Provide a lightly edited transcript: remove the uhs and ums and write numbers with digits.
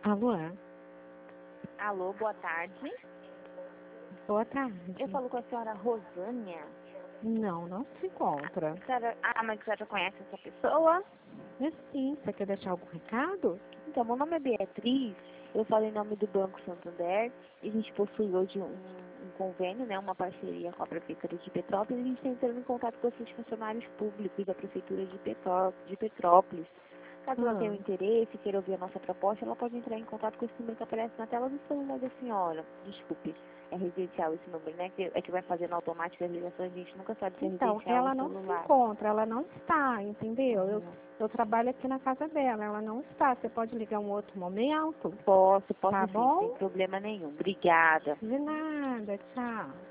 Alô? Alô, boa tarde. Boa tarde. Eu falo com a senhora Rosânia. Não, não se encontra. Mas a senhora conhece essa pessoa? É sim, você quer deixar algum recado? Então, meu nome é Beatriz, eu falo em nome do Banco Santander, e a gente possui hoje um convênio, né, uma parceria com a Prefeitura de Petrópolis, e a gente está entrando em contato com esses funcionários públicos da Prefeitura de Petrópolis. Caso ela tenha um interesse, queira ouvir a nossa proposta, ela pode entrar em contato com esse número que aparece na tela do celular da senhora. Desculpe, é residencial esse número, né? Que vai fazendo automático as ligações, a gente nunca sabe se é Então, residencial ela ou não se celular. encontra, ela não está, entendeu? Eu trabalho aqui na casa dela, ela não está. Você pode ligar um outro momento? Posso Tá sim, sem bom? problema nenhum. Obrigada. De nada, tchau.